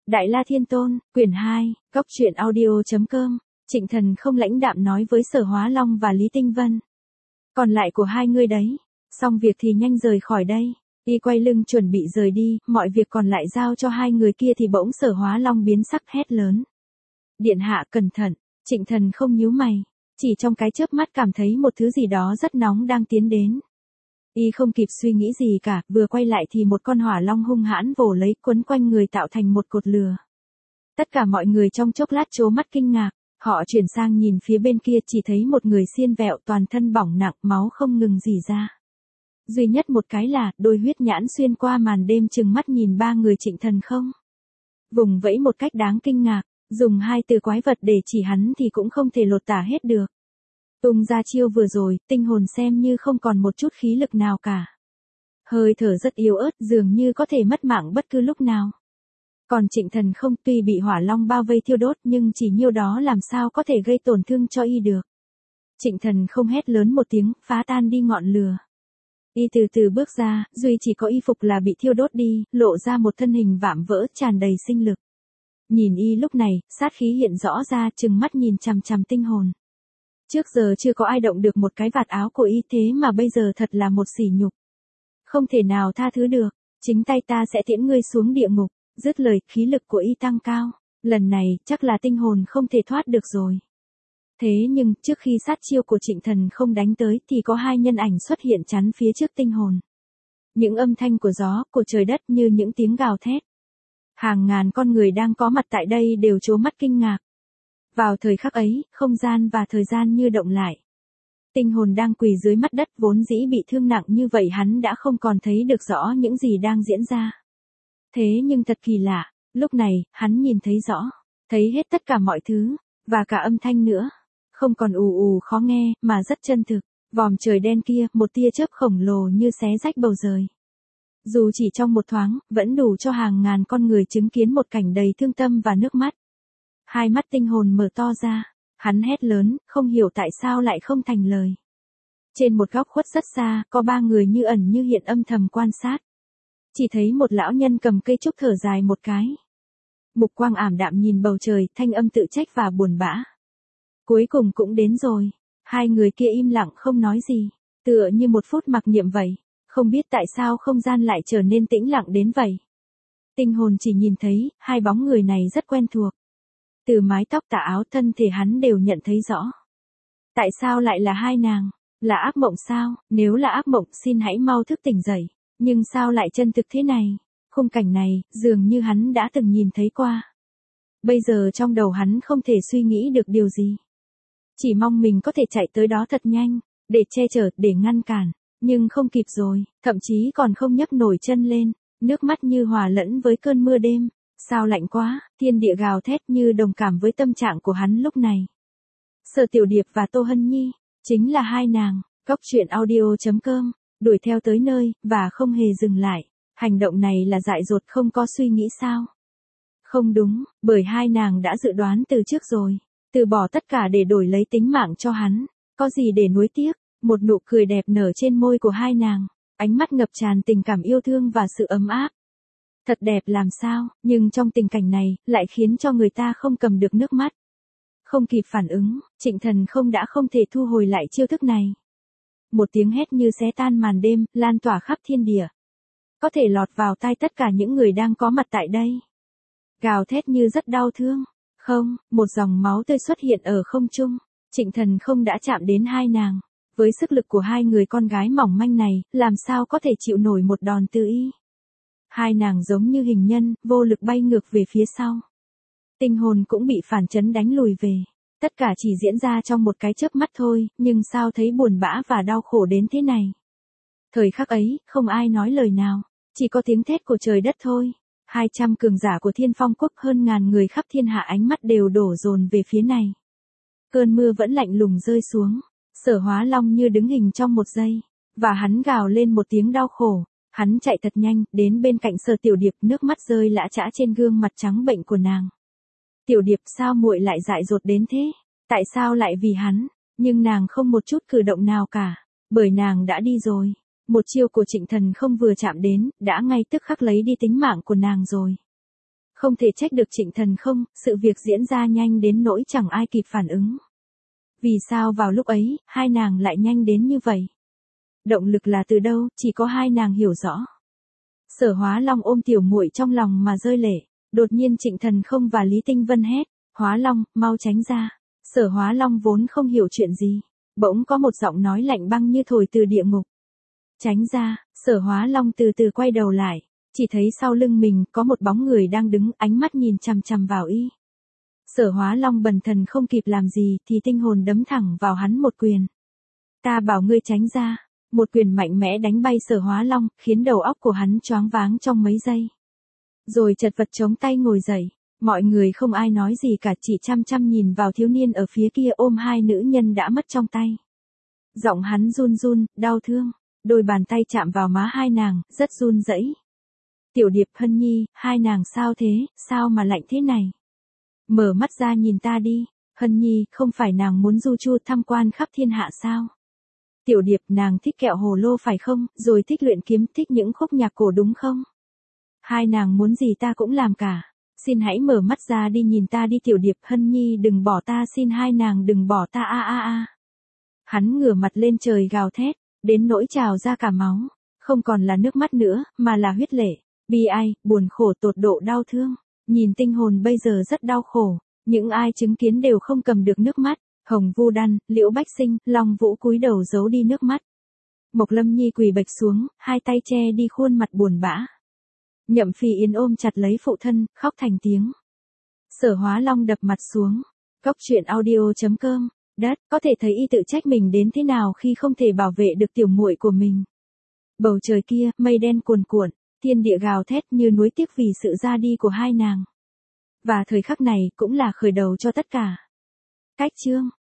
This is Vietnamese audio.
Đại La Thiên Tôn, quyển 2, Góc truyện audio.com, Trịnh Thần không lãnh đạm nói với Sở Hóa Long và Lý Tinh Vân. Còn lại của hai ngươi đấy, xong việc thì nhanh rời khỏi đây. Y quay lưng chuẩn bị rời đi, mọi việc còn lại giao cho hai người kia thì bỗng Sở Hóa Long biến sắc hét lớn. Điện hạ cẩn thận, Trịnh Thần không nhíu mày, chỉ trong cái chớp mắt cảm thấy một thứ gì đó rất nóng đang tiến đến. Y không kịp suy nghĩ gì cả, vừa quay lại thì một con hỏa long hung hãn vồ lấy quấn quanh người tạo thành một cột lửa. Tất cả mọi người trong chốc lát trố mắt kinh ngạc, họ chuyển sang nhìn phía bên kia chỉ thấy một người xiên vẹo toàn thân bỏng nặng, máu không ngừng rỉ ra. Duy nhất một cái là, đôi huyết nhãn xuyên qua màn đêm trừng mắt nhìn ba người Trịnh Thần không. Vùng vẫy một cách đáng kinh ngạc, dùng hai từ quái vật để chỉ hắn thì cũng không thể lột tả hết được. Tung ra chiêu vừa rồi, tinh hồn xem như không còn một chút khí lực nào cả. Hơi thở rất yếu ớt, dường như có thể mất mạng bất cứ lúc nào. Còn Trịnh Thần không, tuy bị hỏa long bao vây thiêu đốt nhưng chỉ nhiêu đó làm sao có thể gây tổn thương cho y được. Trịnh Thần không hét lớn một tiếng, phá tan đi ngọn lửa. Y từ từ bước ra, duy chỉ có y phục là bị thiêu đốt đi, lộ ra một thân hình vạm vỡ tràn đầy sinh lực. Nhìn y lúc này, sát khí hiện rõ ra, trừng mắt nhìn chằm chằm tinh hồn. Trước giờ chưa có ai động được một cái vạt áo của y, thế mà bây giờ thật là một sỉ nhục. Không thể nào tha thứ được, chính tay ta sẽ tiễn ngươi xuống địa ngục. Dứt lời, khí lực của y tăng cao, lần này chắc là tinh hồn không thể thoát được rồi. Thế nhưng, trước khi sát chiêu của Trịnh Thần không đánh tới thì có hai nhân ảnh xuất hiện chắn phía trước tinh hồn. Những âm thanh của gió, của trời đất như những tiếng gào thét. Hàng ngàn con người đang có mặt tại đây đều trố mắt kinh ngạc. Vào thời khắc ấy, không gian và thời gian như động lại. Tinh hồn đang quỳ dưới mặt đất vốn dĩ bị thương nặng như vậy hắn đã không còn thấy được rõ những gì đang diễn ra. Thế nhưng thật kỳ lạ, lúc này, hắn nhìn thấy rõ, thấy hết tất cả mọi thứ, và cả âm thanh nữa. Không còn ù ù khó nghe, mà rất chân thực. Vòm trời đen kia, một tia chớp khổng lồ như xé rách bầu trời. Dù chỉ trong một thoáng, vẫn đủ cho hàng ngàn con người chứng kiến một cảnh đầy thương tâm và nước mắt. Hai mắt tinh hồn mở to ra, hắn hét lớn, không hiểu tại sao lại không thành lời. Trên một góc khuất rất xa, có ba người như ẩn như hiện âm thầm quan sát. Chỉ thấy một lão nhân cầm cây trúc thở dài một cái. Mục quang ảm đạm nhìn bầu trời, thanh âm tự trách và buồn bã. Cuối cùng cũng đến rồi. Hai người kia im lặng không nói gì, tựa như một phút mặc niệm vậy. Không biết tại sao không gian lại trở nên tĩnh lặng đến vậy. Tinh hồn chỉ nhìn thấy, hai bóng người này rất quen thuộc. Từ mái tóc tà áo thân thể hắn đều nhận thấy rõ. Tại sao lại là hai nàng? Là ác mộng sao? Nếu là ác mộng xin hãy mau thức tỉnh dậy. Nhưng sao lại chân thực thế này? Khung cảnh này, dường như hắn đã từng nhìn thấy qua. Bây giờ trong đầu hắn không thể suy nghĩ được điều gì. Chỉ mong mình có thể chạy tới đó thật nhanh, để che chở, để ngăn cản. Nhưng không kịp rồi, thậm chí còn không nhấc nổi chân lên, nước mắt như hòa lẫn với cơn mưa đêm. Sao lạnh quá, thiên địa gào thét như đồng cảm với tâm trạng của hắn lúc này. Sở Tiểu Điệp và Tô Hân Nhi, chính là hai nàng. Góc truyện audio.com, đuổi theo tới nơi, và không hề dừng lại. Hành động này là dại dột không có suy nghĩ sao? Không đúng, bởi hai nàng đã dự đoán từ trước rồi. Từ bỏ tất cả để đổi lấy tính mạng cho hắn. Có gì để nuối tiếc? Một nụ cười đẹp nở trên môi của hai nàng. Ánh mắt ngập tràn tình cảm yêu thương và sự ấm áp. Thật đẹp làm sao, nhưng trong tình cảnh này, lại khiến cho người ta không cầm được nước mắt. Không kịp phản ứng, Trịnh Thần không đã không thể thu hồi lại chiêu thức này. Một tiếng hét như xé tan màn đêm, lan tỏa khắp thiên địa. Có thể lọt vào tai tất cả những người đang có mặt tại đây. Gào thét như rất đau thương. Không, một dòng máu tươi xuất hiện ở không trung. Trịnh Thần không đã chạm đến hai nàng. Với sức lực của hai người con gái mỏng manh này, làm sao có thể chịu nổi một đòn từ y. Hai nàng giống như hình nhân, vô lực bay ngược về phía sau. Tinh hồn cũng bị phản chấn đánh lùi về. Tất cả chỉ diễn ra trong một cái chớp mắt thôi, nhưng sao thấy buồn bã và đau khổ đến thế này. Thời khắc ấy, không ai nói lời nào, chỉ có tiếng thét của trời đất thôi. 200 cường giả của Thiên Phong Quốc hơn ngàn người khắp thiên hạ ánh mắt đều đổ dồn về phía này. Cơn mưa vẫn lạnh lùng rơi xuống. Sở Hóa Long như đứng hình trong một giây, và hắn gào lên một tiếng đau khổ. Hắn chạy thật nhanh, đến bên cạnh Sở Tiểu Điệp, nước mắt rơi lã chã trên gương mặt trắng bệnh của nàng. Tiểu Điệp, sao muội lại dại dột đến thế? Tại sao lại vì hắn? Nhưng nàng không một chút cử động nào cả, bởi nàng đã đi rồi. Một chiêu của Trịnh Thần không vừa chạm đến, đã ngay tức khắc lấy đi tính mạng của nàng rồi. Không thể trách được Trịnh Thần không, sự việc diễn ra nhanh đến nỗi chẳng ai kịp phản ứng. Vì sao vào lúc ấy, hai nàng lại nhanh đến như vậy? Động lực là từ đâu, chỉ có hai nàng hiểu rõ. Sở Hóa Long ôm tiểu muội trong lòng mà rơi lệ, đột nhiên Trịnh Thần không và Lý Tinh Vân hét, Hóa Long, mau tránh ra. Sở Hóa Long vốn không hiểu chuyện gì, bỗng có một giọng nói lạnh băng như thổi từ địa ngục. Tránh ra, Sở Hóa Long từ từ quay đầu lại, chỉ thấy sau lưng mình có một bóng người đang đứng, ánh mắt nhìn chằm chằm vào y. Sở Hóa Long bần thần không kịp làm gì thì tinh hồn đấm thẳng vào hắn một quyền. Ta bảo ngươi tránh ra. Một quyền mạnh mẽ đánh bay Sở Hóa Long, khiến đầu óc của hắn choáng váng trong mấy giây. Rồi chật vật chống tay ngồi dậy, mọi người không ai nói gì cả, chỉ chăm chăm nhìn vào thiếu niên ở phía kia ôm hai nữ nhân đã mất trong tay. Giọng hắn run run, đau thương, đôi bàn tay chạm vào má hai nàng, rất run rẩy. Tiểu Điệp, Hân Nhi, hai nàng sao thế, sao mà lạnh thế này? Mở mắt ra nhìn ta đi, Hân Nhi, không phải nàng muốn du chu tham quan khắp thiên hạ sao? Tiểu Điệp, nàng thích kẹo hồ lô phải không, rồi thích luyện kiếm, thích những khúc nhạc cổ đúng không? Hai nàng muốn gì ta cũng làm cả. Xin hãy mở mắt ra đi, nhìn ta đi Tiểu Điệp, Hân Nhi đừng bỏ ta, xin hai nàng đừng bỏ ta a a a. Hắn ngửa mặt lên trời gào thét, đến nỗi trào ra cả máu, không còn là nước mắt nữa, mà là huyết lệ, bi ai, buồn khổ tột độ đau thương. Nhìn tinh hồn bây giờ rất đau khổ, những ai chứng kiến đều không cầm được nước mắt. Hồng Vu Đan, Liễu Bách Sinh, Long Vũ cúi đầu giấu đi nước mắt. Mộc Lâm Nhi quỳ bạch xuống, hai tay che đi khuôn mặt buồn bã. Nhậm Phi Yến ôm chặt lấy phụ thân, khóc thành tiếng. Sở Hóa Long đập mặt xuống. Cóc truyện audio.com. Đất, có thể thấy y tự trách mình đến thế nào khi không thể bảo vệ được tiểu muội của mình. Bầu trời kia, mây đen cuồn cuộn, thiên địa gào thét như nuối tiếc vì sự ra đi của hai nàng. Và thời khắc này cũng là khởi đầu cho tất cả. Cách chương